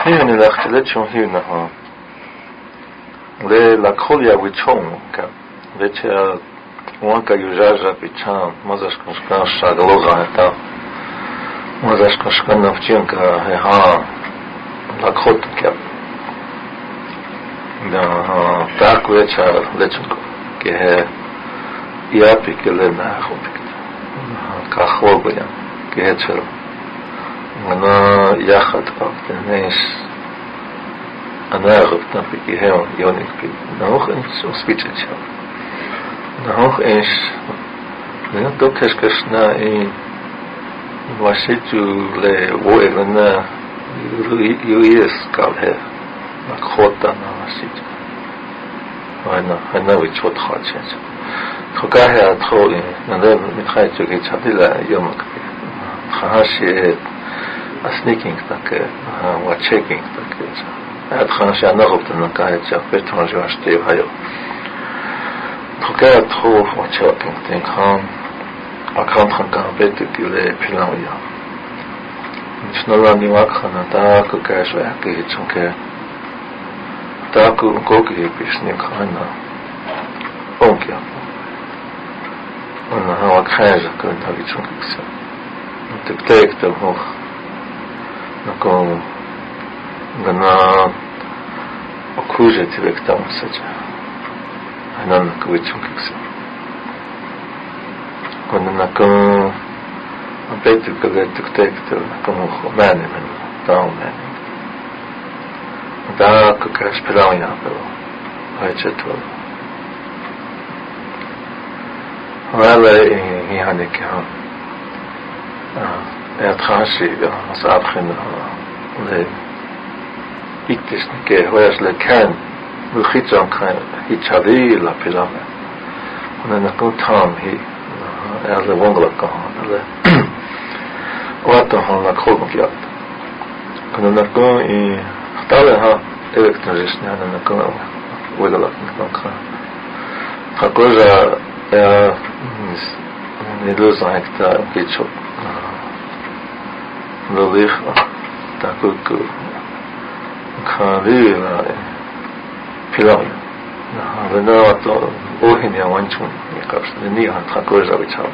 هي من الاختلاف شو هي نها لا كوليا ويتشون كا لتشا وانكا يجاجا بيتشان مازاش كنشكان شاغلوغا هتا مازاش كنشكان نفتينكا ها لا كوت كا دا تاك لتشا لتشنكو كه يابي كلنا خوبك كخوبيا كهتشرو أنا ياخد ناس أنا أعرف نبي هون يونيك نهوخ إنش أسبيتش نهوخ إنش دوكش كشنا إن واشيتو لوئلنا يويس قاله نخوتا نواشيتو أنا ويشوت خالص خكاه أتخوي نذر متخيل كي تشاديلا يومك خاشي sneaking tak wa checking tak ad khanasha nagobt nakaya chafet tranjashte hayo trokat trop wa checking think han akant khan bet kule pilawya nisnalani wa khana ta ko kashwa ke chunke ta ko ki pisne khana onkya ona ha wa khaja kan ta bi chunke ksa tek to hoch نكون غنا أكوجة تبكتام سجى أنا نكويتشون كيكسا كنا نكون بيتو كذا تكتيكتو نكون خماني من داو ماني دا كوكاش بلاو يعبلو هاي جتو ولا يعني كهان أتخاشي صعب خنا ل إكتش نكى وياش لكان بالخيطان كان يتشادي لا بلامة هنا نكون تام هي هذا وانغلا كهان هذا واتهم نكون مكيات كنا نكون اختارها إلكترونيشن هذا نكون ولا نكون كان فكوجا ندوس هكذا كيتشوب لليخ تاكوك كاري لا بلاي هذا نوع اوهن يا وانشون يقص نيها تاكوزا بيتشاو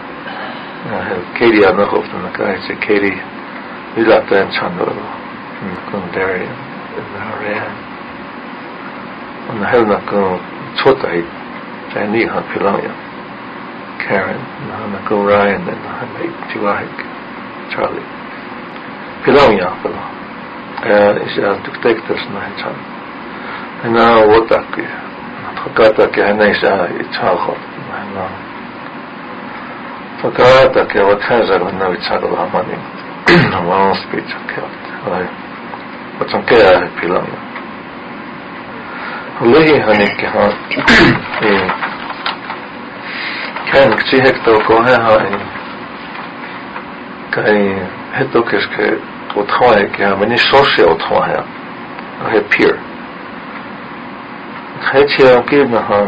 كيري انا خفت انا كايتش كيري إلا تنشانو نكون داري نهاريا أنا هلنا كون تشوتاي جانيها بلاي كارن نكون راين نهاري تواهك تشارلي بلاويا بلا إيش تكتكتش نهيشان أنا وطاكي فكاتك أنا إيش يتشاخر أنا فكاتك وتحجر أنه يتشاخر الأماني وان سبيتش كيفت وتنكيا بلاويا والله هنيك ها كان كتير هيك توقعها هاي كاي هتوكش ك وتخواه كه مني شوشي وتخواه هي بير خيتي أكيد نها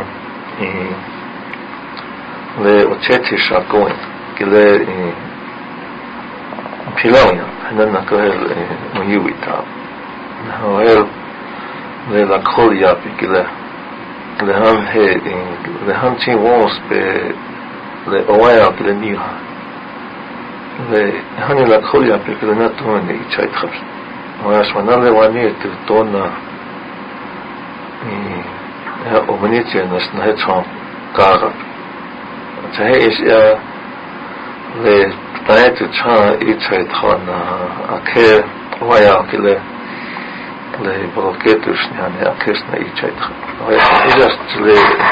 ل وتشتي شاكوين كله بيلاويا هنا نكهل ميويتا هو ل لكوليا بكله لهم هي لهم شيء وانس ب لأوايا كله نيها هني لا خوليا بكلنا توني تشاي تخبر واش وانا لواني تتونا ومنيتي ناس نهتشون كارا تهي إيش يا ل تايت تشان يتشاي تخانا أكيد ويا كله ل بروكيتوش يعني أكيسنا يتشاي تخبر ويا إجاست ل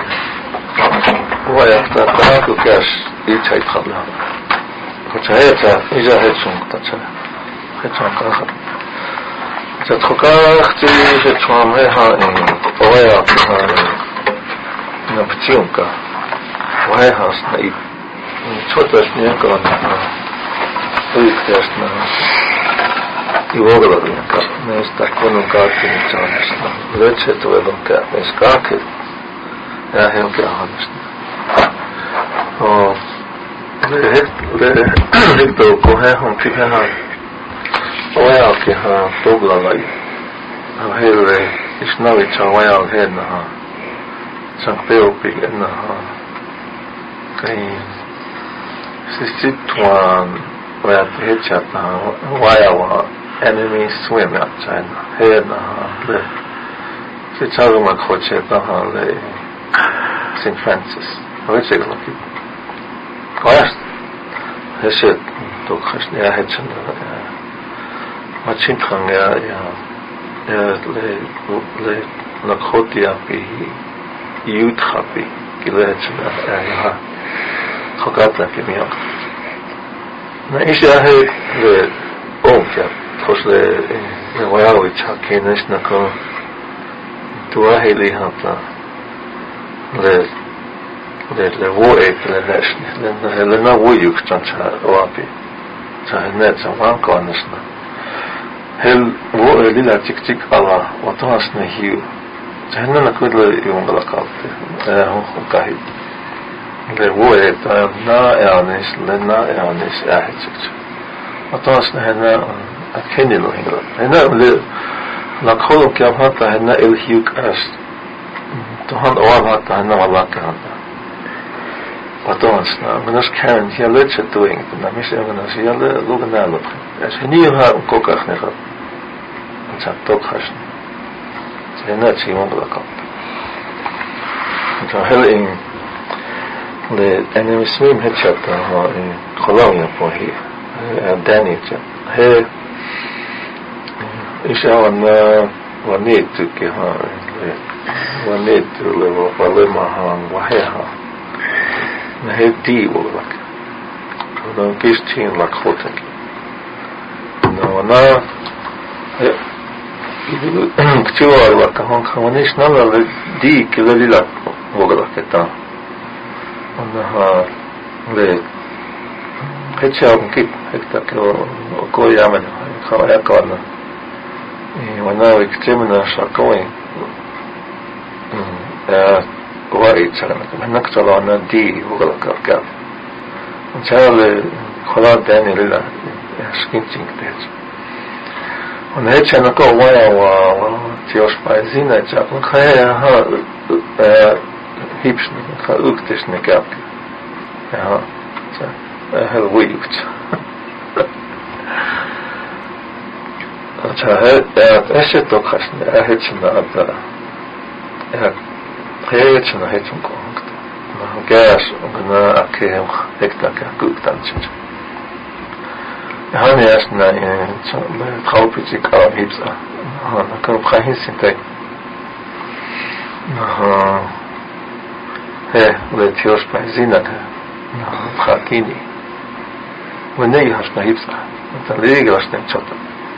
ويا تاكو كاش يتشاي تخبر 그차에자 이자 해충다 차 해충가 자 토카치 해충에 하 오야 나 붙이온가 와야 하스나 이 초도스냐 거나 의크스나 이거거든요 네스타 코는 가르치는 차원에서 그렇지 또에도 네스카케 야 해오게 하는데 le तो को है हम ठीक है हाँ वो है आपके हाँ तो बुला लाई hele isnavi chawaya hedna ha sankpeo pigna ha kai sisitwan waya hechata waya wa enemy swim outside hedna ha le sichagma khocheta ha le St. Francis hoche loki koyast heshet to khashne hechna machin khanga ya le nakhotia pi youth happy kilechna ya khokata kimia na isha he le onkia khosle le wayawi chakenesh nako tua heli hata le wo le neshne le na wo yuk chancha wapi cha net sa wanko anasna hel wo lila tik ala watasna hiu janna na kudle yungala kalte hon kahi le wo na anis le na anis ahitch watasna hena akenilo hena le la kholo kya hata hena el hiu as to han oal hata hena wala ka watasna menas kan hier leche doing na mis menas hier lugna lo as nie ha kokach ne hat chat has zena chimon la kap so hel in le enemy swim het chat ha in Colombia po hi Danny he isha wan need to ke ha wan need to le wale ma ha wa ha na he di wo la no kistin la khota no na kciwa la kahon khamanish na la di kilali la wogala keta ona ha le hecha kit hekta ko yamen khawaya kana wana iktemna shakoi wa itchana manak chalana di wogala ka chale khola dani lila skin ching tech on hecha na ko waya wa tios paizina chapun khaya ha hipshne kha uktishne kap ja ha wikt acha he to khashne hechna ata hechna hechun ko ma gas ona akem hekta ka kuktanch han erst na traupizig hipsa na kan prahin sintek he le tios paizina na prakini wene has na hipsa ta lega stem chota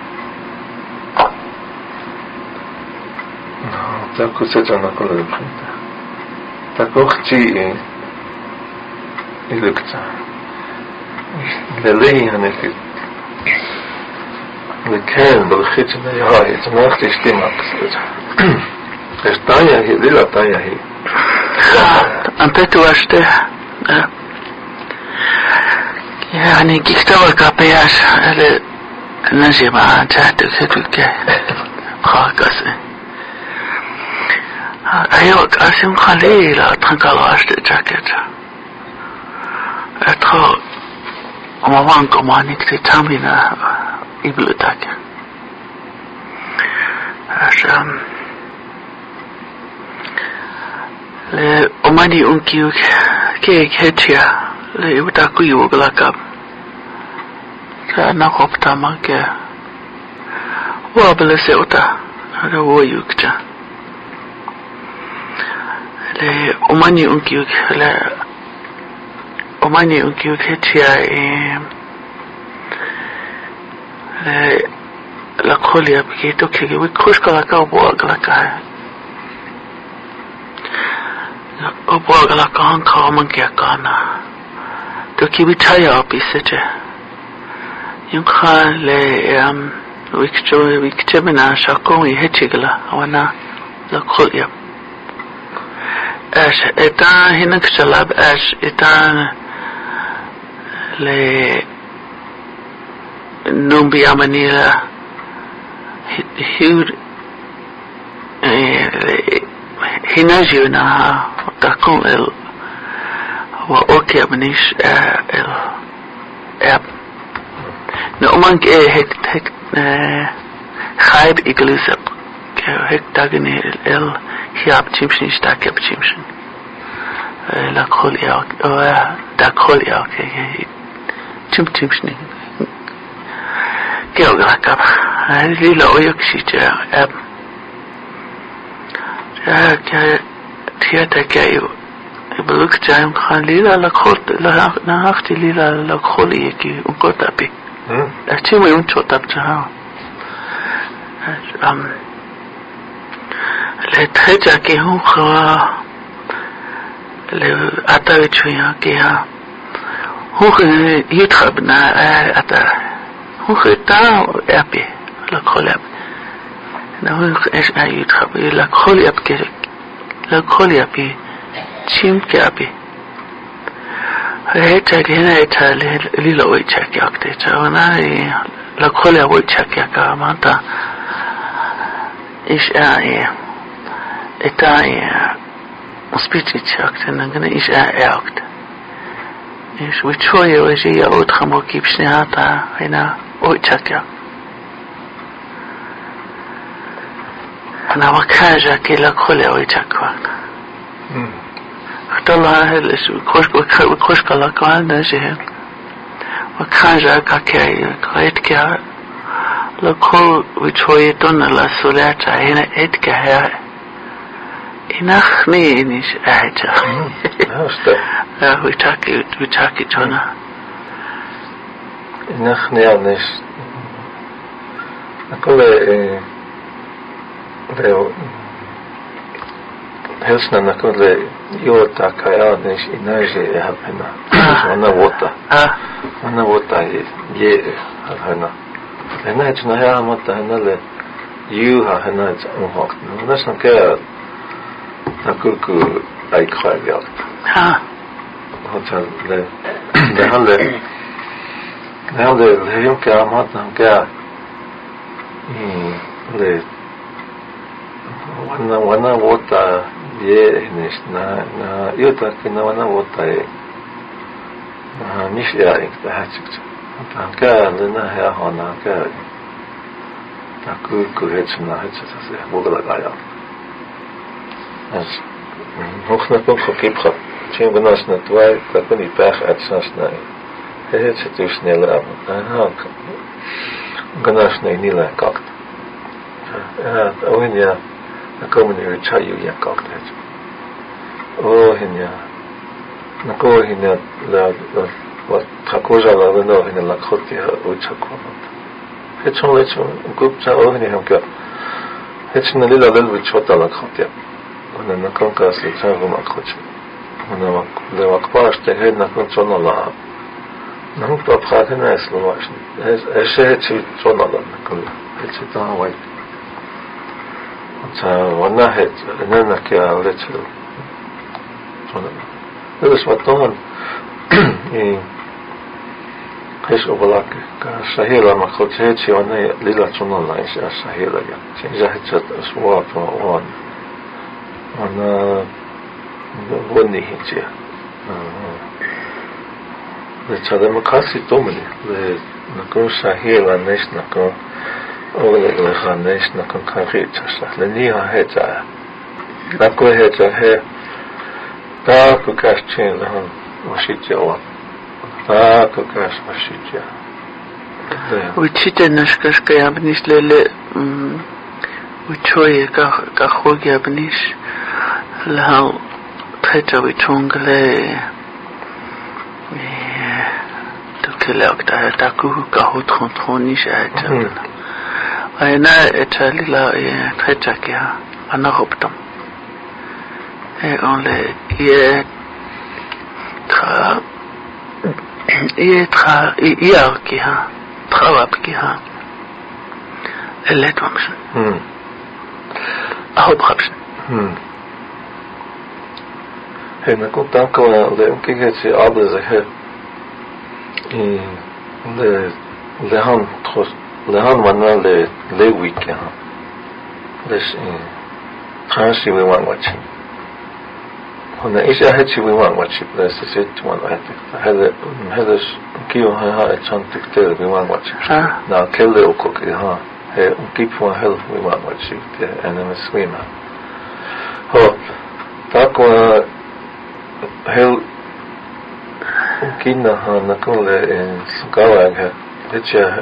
ta kusecha na kole printa ta kochti ilukta le lehi hanefit le ken بالخيتنا يا هاي تناخت استماك استايا هي ليلا تايا هي انت تواشته يعني كيكتور كابياش على نجي مع تحت كتوك خاكس ايوه قاسم خليل تنقلواش جاكيت اتخو وموانكو مانيك تتامينا biblioteca. Le omani unkiuk ke ketia le uta kuyu galakab. Sa na kopta manke. Wa bele se uta ada woyukta. Le omani unkiuk ketia la kholia ki to ke khush kala ka bo kala ka o bo kala ka han kha man kya kana to ki bitaya opisete yung kha le wikchemina shako i hechigla wana la kholia ash eta hinak shalab ash eta le numbi amanila hud هناجينا تكون وأوكي بنيش نؤمنك هيك خايب إجلسب هيك تاجني هياب تيمشن يشتاك بتيمشن لا كل ياك دا كل ياك تيمشن كيو غاكب هذه لا ويكشي جاء تياتا كايو بلوك جايم خان ليلا لكخلت لا أختي ليلا لكخلي يكي ونقطع بي أختي ما يمشو تبجها لتخجع كي هم خوا لأتاوي شويا كيها هم يتخبنا أتا هم خطا أبي لكخلي أبي نقول إيش يتخب لكخلي أبي لكخلي أبي چیم که ابی هی چاکی نه ایتالی لیلا وی چاکی آکته چاونا لکخولی وی چاکی آکا مانتا ایش ایتا سپیچی چاکته نگنه ایش آکته ایش وی چوی وی جی یا اوت خمو کیبشنی هاتا اینا وی چاکی آکته انا وکاجا که لکخولی وی چاکی آکته طلع هالش وكوش كلا كمان نجيه وكان جا كاكي كايت كا لكل وشوي دون لا سولات هنا إت كه إنخني نيش أحجا ويتاكي جونا إنخني عنيش أقول لو Helsna nakon le jota kaja neš inaže hapena. Ona vota je hapena. Hena je na ja mata hena le juha hena je unhakt. Nas nam kaja nakulku ai khaviat. Hotel le han le jom kaja mata nam kaja le wana vota je neš na jota kina wana vota je niš ja ikta hachikta tanka lena ya hona ka taku hechna hechta se bogla gaya as hochna kom khipkha chem gnas na twai takuni pach atsas na hechta tu sneller aha gnas na nila kakt owen ja na komen er chayu ya cocktail na ko hinya la wat takoja la no hinya la khoti o chakona hechon lechon gup cha o hinya hamka hechon lila lel bi chota la khoti ona na kon ka se chavu ma khochi ona wa le wa kpash te he na kon chona la na hu to khate na slovash es he chona la kon hech ta wa وانا هيت انا كيا ولتو بس وطن ايش اوبلاك كشهيره ما خدتش وانا ليله تشونا لا ايش الشهيره يعني جاهت اسبوع وانا وني هيجي لتشاد مكاسي تومني نكون شهيره نيش نكون أولا خانيش نكون كاريت أصلا لنيها هيتا نكون هيتا هي تاكو كاشتين لهم وشيتيا وان تاكو كاش وشيتيا وشيتيا نشكش كيا بنيش للي وشوية كخوجيا بنيش لها تهيتا وشونغلي تلكي أكتها تاكو كهو تخونيش هيتا أنا أتالي لا تهجكها أنا غبتم أقول يأكيها تخوابكيها اللي تمشي أهو بخبشن هنا كنت أنكوا لأمكن هاتي عبد زهر لهان تخص لهان وانا لويك لش Transi we want watching. Hon is ahead we want watching. That's the set one I think. Hade kiu ha chantik tel we want watching. Na kelle okoki ha. He keep one help we want watching. And then swimmer. Ho takwa hel kina ha nakole in skawag lecha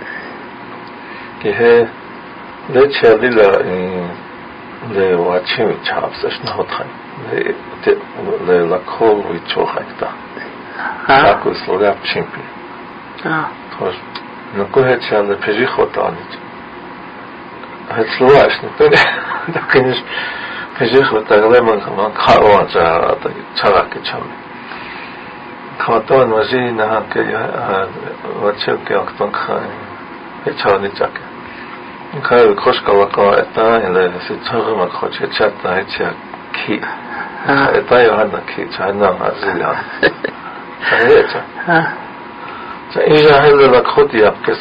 ki he lecha lila in le watching chops as no time le la call we chohakta taku slogap chimpi tos no kohecha le pejichotanit het sloas no da kenish pejichota leman kama kawa za ta charake cham katon wazina hake watching ke akton khan hechani chake Kaya koshka waka eta ile si tsarma khoche chata hecha ki eta yohana ki chana azila hecha cha ija hele la khoti apkes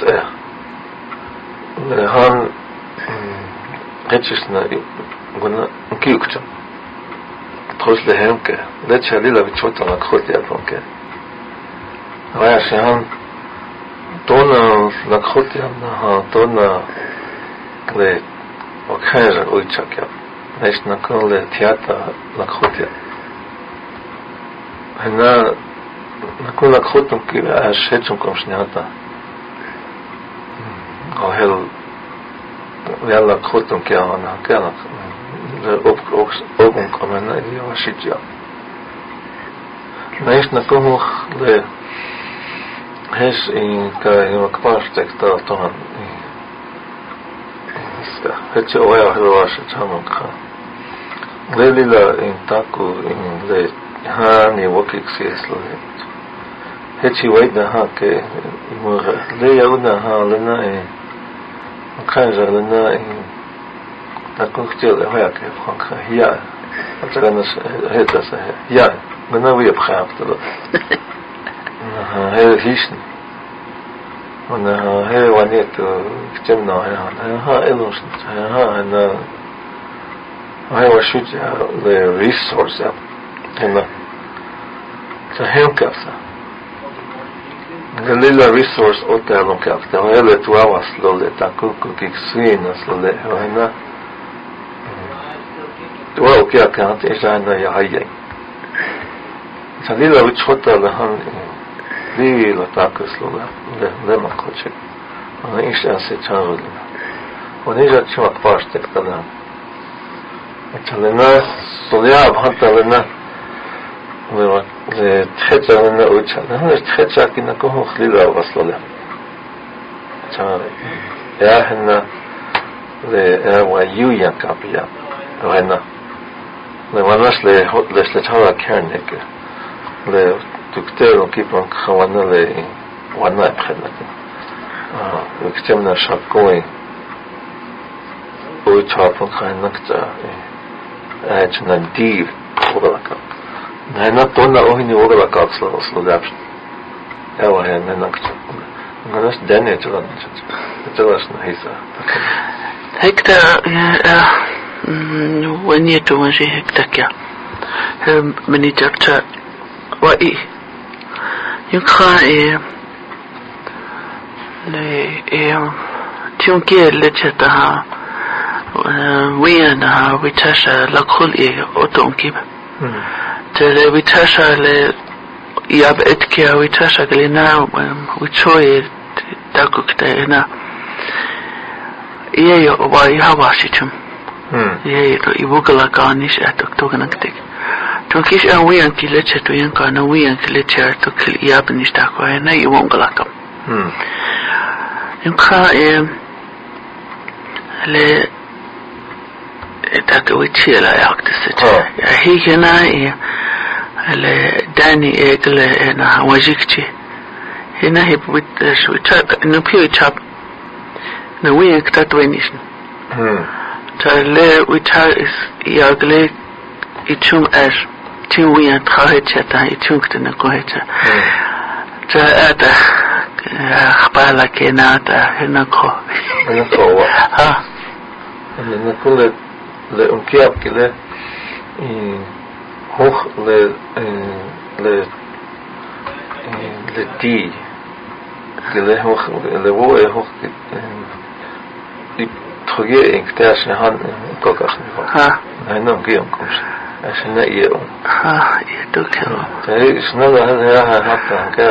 le han hechishna guna kiukcha tosle hemke le chalila bichota la khoti apke vaya shahan dona la khoti ha dona le okaja uichakya neshna kole teatra la khotia hena nakula khotum ki ashechum komshnyata ahel yalla khotum ki ana kana le ogun komena yo shitya neshna komo le hes in ka imakpashtek ta tohan hecha oya hilwasha chamanka lelila in taku in le hani wakiksi eslo hechi waida ha ke imura le yauna ha lena e kanja lena e taku chtele hoya ke franka ya atagana heta sa ya lena we apkhaptelo he hisn ona he waneto ktemna ha elos ha na I was shooting the resource up and the helpkapsa the little resource ota helpkapsa hele 2 hours slowly takuku kiksina slowly hena to okay can't is ana ya hayy salila wichota la han li la takus slowly le makoche ana isha se charol ona ja chwa pashtek kana Chalena solia bhanta lena le tchecha lena ucha le tchecha kina ko khlila waslala cha ya hena le wa yu ya kapia lena le wanas le hot le chala kernek le tuktero kipon khawana le wana khana le ktemna shakoi ucha pon khanakta na div ogalaka na tonna ohini ogalaka slo daps ewa he menakta ganas dane tsalas na hisa hekta wani to wani hekta kya mani jakta wa I yukha le tionke le chata ويانا ويتاشا لكل أوتونكيب ترى ويتاشا ل ياب إتكيا ويتاشا قلنا ويتشوي داكو كتاينا إيه وباي هواشيتم إيه يبوغلا كانيش أتوك توغنكتك توكيش أن ويان كيلتشا توين كان ويان كيلتشا توكل ياب نشتاكو هنا يوونغلاكم يمكا ل تاكو تشيلا ياكتسج هي هنا ال داني اكل انا واجيكتي هنا هي بتش وتاب انه بيو تاب نوين كتاتوينيشن تاله وتا ياغلي يتوم اش تيوين تخاهتا تا يتوم كتنا كوهتا تا اتا خبالا كيناتا هنا كو ها انا كل unkiap kile hoch le ti kile hoch le wo hoch troge inktas han kokach ha no gion koms asna iyo ha to kelo tai snala ha hatta ka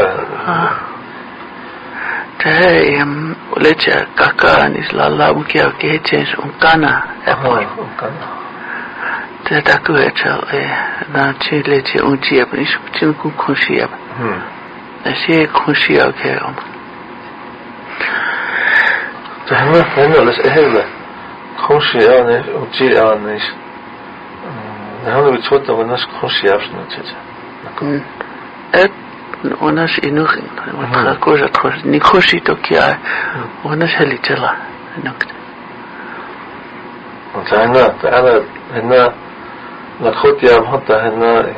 tai lecha kaka nis la mkia ke change unkana unkana tai taku echa na chile che unchi ap nis chin ku khushi ap ashe khushi ap ke Tahma les ehla khushi ane unchi ane نحن بتفوت وناس خوشي عشنا تجا وناس إنوخ وتخاكوجة تخش نخوشي توكيا وناس هلي تلا نكت تعالى هنا نخوت يا محطة هنا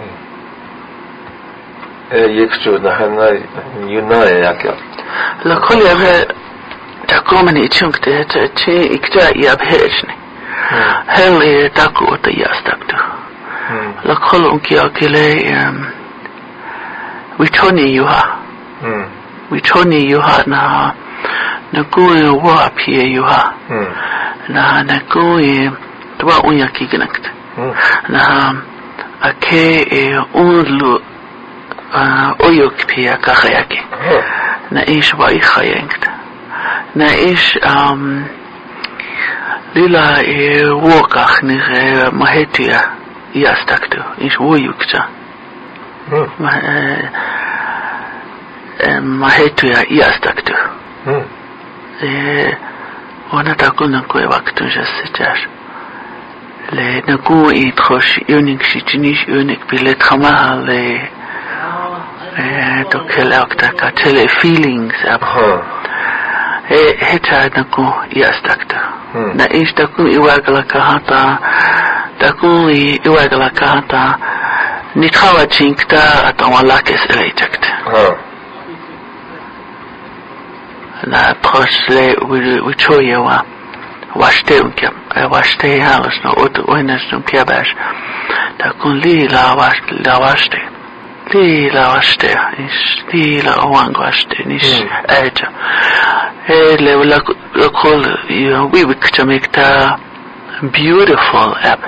يكشو هنا يناي ياكل لكل يا تقومني إتشونك تشي إكتا يا بهجني هل تاكو تياستكتو لكل أنكي أكله ويتوني يوها نا نقول وابي يوها نا نقول توا أنيا كي جنكت نا أكي أولو أيوك بيا كخياكي نا إيش باي خيانكت نا إيش ليلا وقخ نغ مهتيا يستكتو إيش ويوكتا مهتيا يستكتو وانا تقول نكوي وقت جسجاش ل نكو يتخش يونيك شيتنيش يونيك بلت خماها ل توكلاكتا كتل feelings اب هتا نكو يستكتو na ish taku iwagala kahata taku iwagala kahata nithawa chinkta atawalakes elejakt na prosle wichoyewa washte unkyam washte halas no otu oinas unkabash taku lila washte lila wangwashte nish eja le call we to make the beautiful app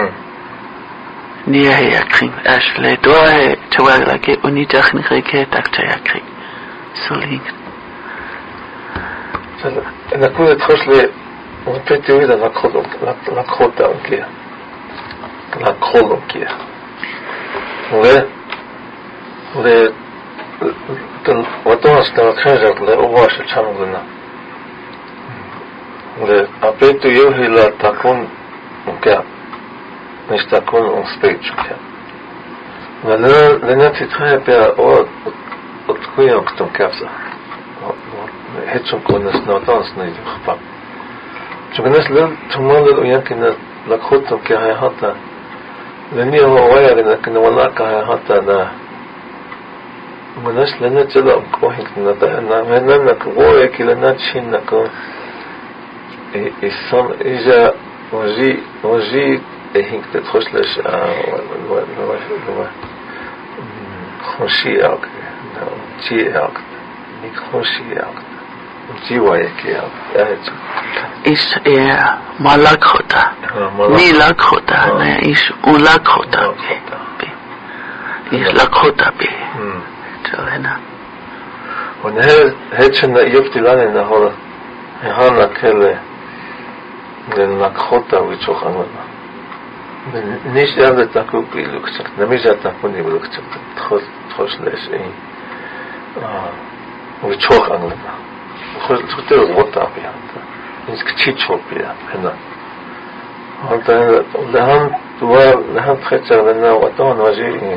near here kring ashle do I to work like it uni technique ke takta yakri so link انا كنت تخشلي وانت ويدا لا كوتا انكي لا كولونكي ولي وطنس نتخرج لأواش تشانغنا وأبيت يوهي لا تكون مكان مش تكون on stage مكان لأن تتخيل بها وتكون يوكتم كافزة هيتشم كونس نوتانس نيجي خطاب شو كناس لن تمال ويمكن لكوتم كهاي حتى لأني هو ويا لكن ولا كهاي حتى أنا مناش لنا جل أمكوهين ندانا مننا كويه كلنا تشين نكو إسم إجا وجي إهينك تخشلش خنشي أك جي أك نيك خنشي أك جي وايكي أك إيش مالك خطا ميلك خطا نه إيش أولك خطا إيش لك خطا بي هنا ونهيتشنا يفتي لاني نهورا هانا كله للنكخوتا ويتشوخ أمنا نيش يابد تاكو بيلوكتك نميجا تاكوني بيلوكتك تخش ليش إيه ويتشوخ أمنا تختار الغطا بيها إنسك تشيتشوخ بيها هنا لهم تخيتشا لنا وطان وجيه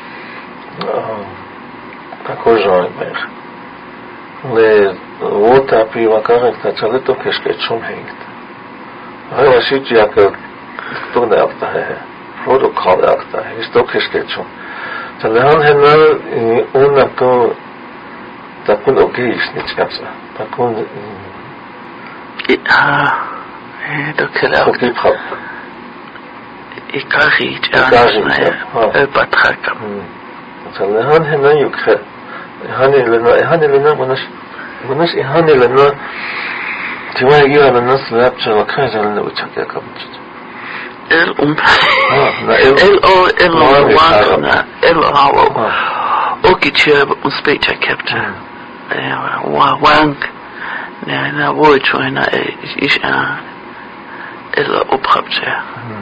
такой же мех. Le вота при вакарен тачалето кешке чум хинgt. Ай вашит яка то не акта е. Фото кал акта. Исто кешке чум. Талхан хена унако такун окейс ничкамса. Такун то кела. Окей прав. ikari jana batraka salahan hena yukhe hanelena munash hanelena tiwagi lana slap chala khajalna uchakya kabch el wana el hawo okichia uspeta kapta wang na wo choina is el ophapcha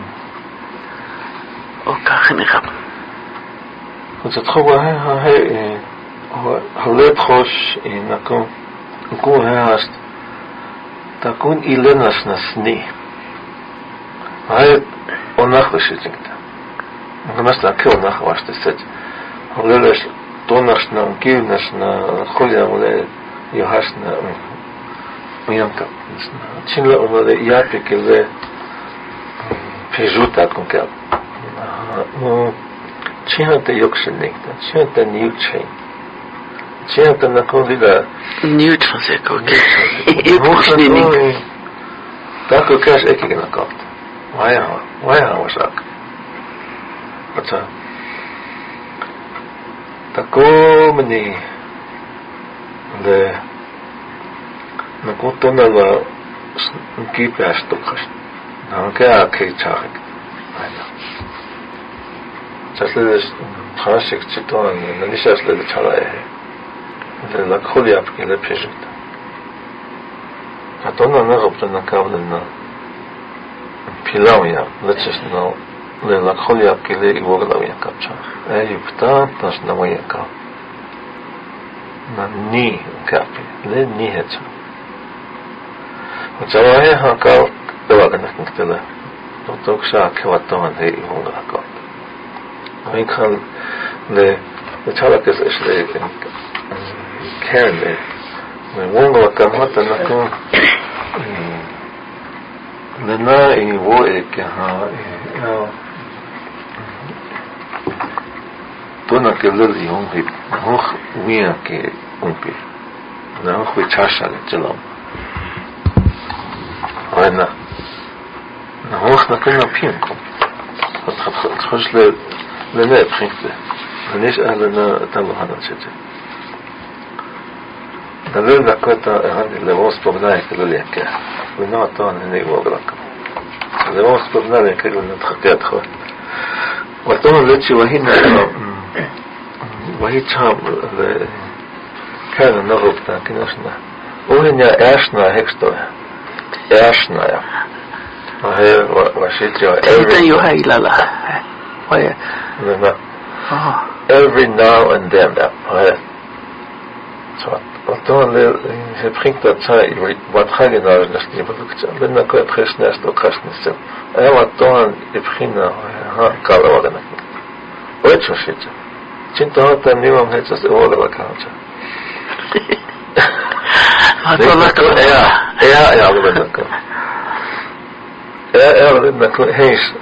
o kakhni khap het trouwe hij leert خوش inako ko haast takun ilenas nasni hij onachwishikta onasta ke onachwashtet holeles donasna kilnasna kholia ole yohasna miyanka chinla ole yapikele pejuta konka Чья-то ёкшенник, чья-то ньючей, чья-то находила ньючей, ёкшенник. Так как я эки на карте. Вая вашак. Отца. Тако мне да на котонала кипяш токаш. Нанка кейчарик. Следует хашик цитон, но не сейчас следует чалая. Это лакхоли апки лепежит. А то на нагобле накавлено пилауя, лечесно ле лакхоли апки ле ивоглауя капча. Юпта наш навоя кап. На ни капи, ле ни хеча. Учалая хакал деваганах никтела. Токша кеватон хе ивогла кап. I kan the chalakes is can the wongo kamata nako the na I wo ek ha dona ke lili hon hip hoch wia ke umpi na ho chasha le telo ana na hoch na kana pinko خش لنا بخيمته ليش أهلنا تلو هذا الشيء دليل ذكرته هذه اللي وصف بناء كل يكه بناء طبعا هني وغلق اللي وصف بناء كل نتخطيات خو وطبعا لتشي وهي شام كان نغب لكن إحنا وهنا إحنا هيكستو إحنا وهي وشيتي every every now and then so dan het brengt dat zij wat ga je nou dus niet bedoeld ben dan kan je presnes ook presnes en wat dan het begin ha kan wel dan ooit zo zit sinds dat dan niemand het als oorlog wat kan ja dat kan dat kan hees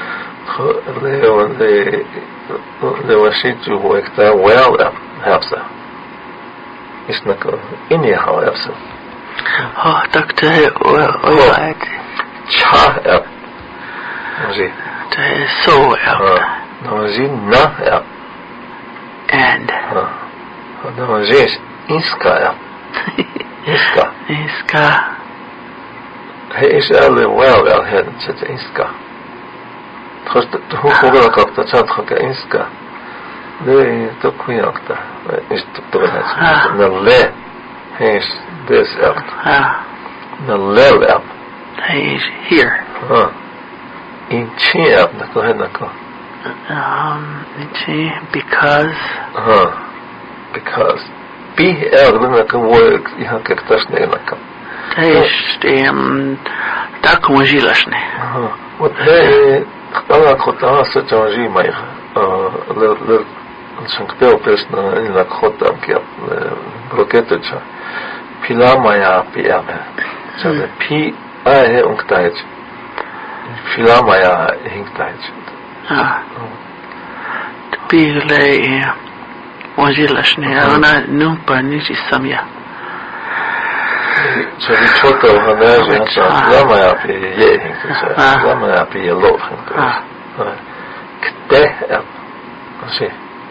le washitu wekta well hafsa isnako ini hafsa doctor oyaat cha ap nozi te so nozi na ap and nozi iska he is alle well het zit iska Просто хубаво как-то цатха инска. Да такой акта. Ist doch на ле. He's this act. На ле act. He is here. In chi act на то нако. Because be act на ко work я как-то шне нако. Есть так можилашне. Вот أنا كنت أستجمع معي شنكتير بيسنا إن لكوتا كي بروكيتشا بيلا مايا بيا جاب بي أيه أنكتاج بيلا مايا هنكتاج بيلي وجيلشني أنا نوبا نيجي ساميا 저기 초도 하나지 한자 라마야 비 예행 그래서 라마야 비 예로 Kte, sí.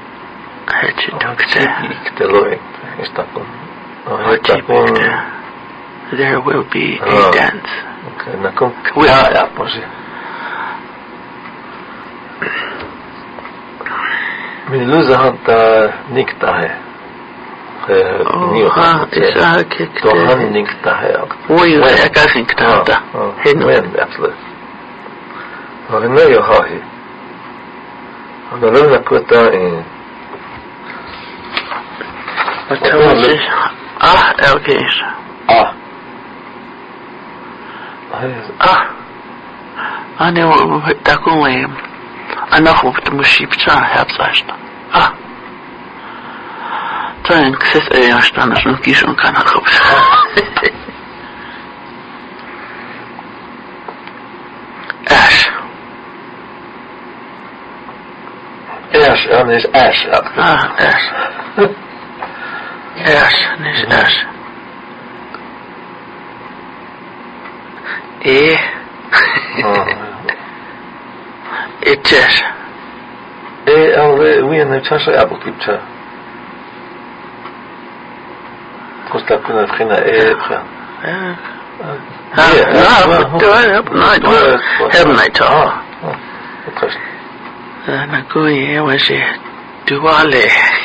Kte loik, está con. There will be a dance. Okay, nakon kta, pues sí. Min luza hanta nikta hai. Isa kikte. To han nikta hai. Oi, eka nikta hanta. When, absolutely. No yo hahi. Ana luna kuta in. Okay. Ane takun wem. Ana hoopte mushipcha hebzashta. Toen kses staan als een kies kan ik Ash. Ash, dan is ash. Ash. Ash, is ash. Itches. We in the Chasha Apple Kipcha. Costa Kuna Frina Nagoye was a Duale.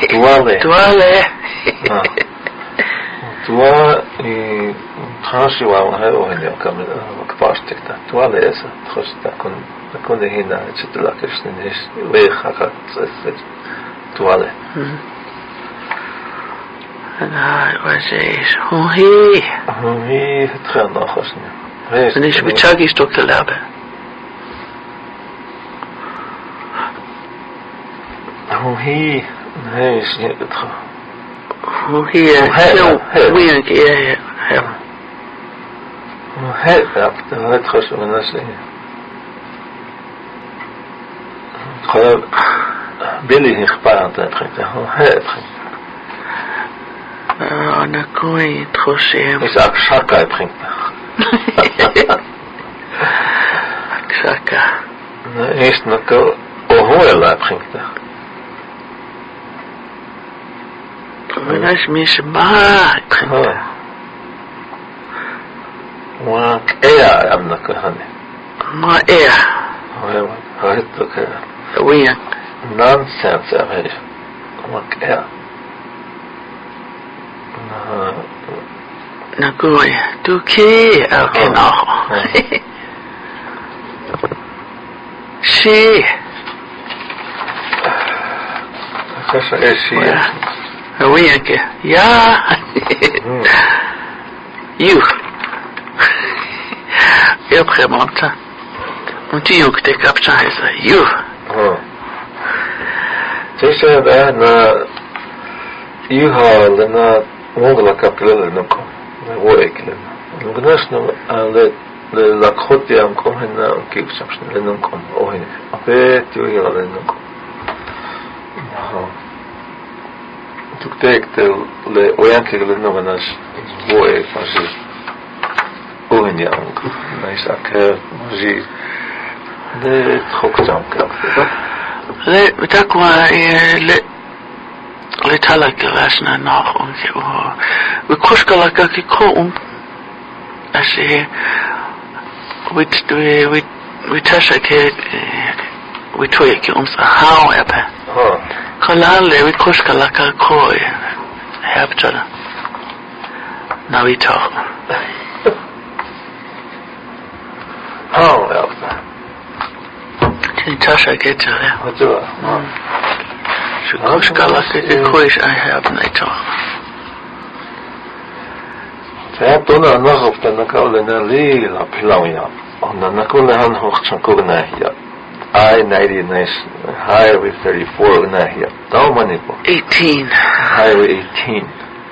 Dua Transhiwa Ohio coming capacity. Duale is a Costa Kuna Hina, Chitulakish in his way Hakat Duale. And I was a Hohi Tränachosne. And ich mit Chagi stock the lab. Hohi, is niet het Hohi, we and het gesoen dat is. Billy in gepaard heeft het. Ana koi trosem. Is Akshaka bringt. Akshaka. Is nog Ohoela bringt. Menas mis ma. Wa ea am nog hani. Ma ea. Hoe het ook. We nonsense er. Wa ea. Nagoya, Duke, Alkenoho. She. Yeah. You. Yep, Until you take up China, you. They said, you have Mogla kapilele nuko, woekle. Gnasno ale le lakhotia am kohena kipsapsne le nuko ohine. Ape tiuhila le nuko. Tuktek le oyanke le nuko nas woe fasi ohine am. Naisak maji le troksam kap. Le betakwa le talaka vasna nach we kushkalaka ki ko asi we tasha ke we toye ki how apa kalale we kushkalaka ko habtala now we talk how apa tasha ke tala Kushkalaka koish I have naito. Tona nog dan nakole na lila pilawia. On nakole han hoogchan kognahia. I-99 Highway 34 nahia. Daumanipo. 18. Highway 18.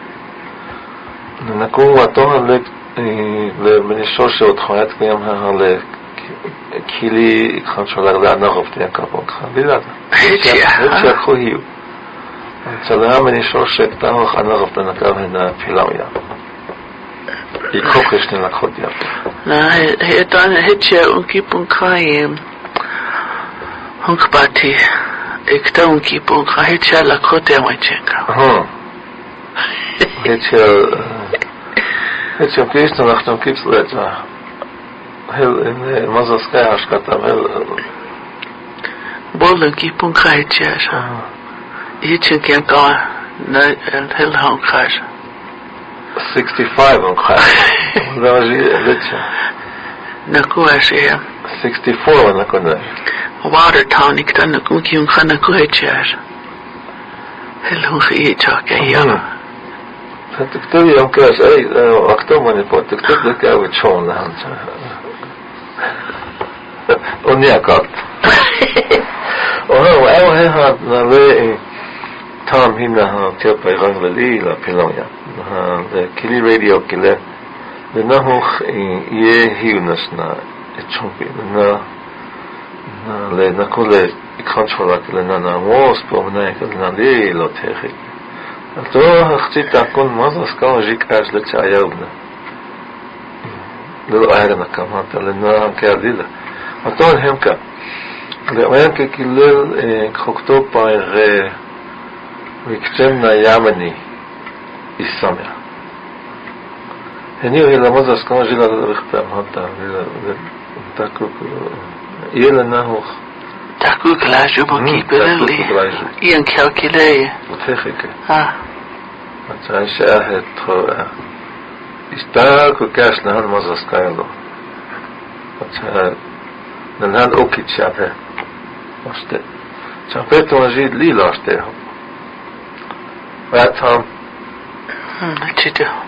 Nakuma toha le Minnesota othoyat kiyam ha le Kili controller la nog de kapon khabila. Ja khohi. Salam ni shoshek ta ho khana gofta nakavna filawia. Ikokes na khodia. Na hetan hetja unkipun kaim. Hunk bati ekta unki pun khahicha lakhote amachenka. Hechel Krishna nachtam kipsletva. Hel in Mazovskaya hashkatam hel. Bolunki pun khahicha. Hichin kenka na hel hon khash. 65 on khash. Daži lecha. Nakuashi 64 na kona. Watertown ikta nakunki un khana khahicha. Hel hon khahicha kaya. تكتب يوم كاس أي أكتب من يبغى تكتب لك أو تشون لهم أني أكاد وهو هذا نبي تام هنا تيابا يغني لا بيلونيا كلي راديو كله لأنه هي نسنا تشوفي لأن كل يكونشولا كلنا ناموس بمنايك لنا ليه لا تهيك تو خطيت أكون ماذا سكان جيك أجل تعيوبنا لو أهلنا كمان لأننا كذيلا أتون هم كا لأن ككلل خطوب باير ويكتمنا يامني السمع هني وهي لماذا سكان جيلا بختام هذا تاكل يلا نهوخ تاكل كلاجو بكي بللي ين كالكلي وتخيك مثلا شاهد اشتاكل كاش نهان مزاس كايلو مثلا نهان اوكي تشابه واشته شابه تواجد لي لاشته واتهم نتيجة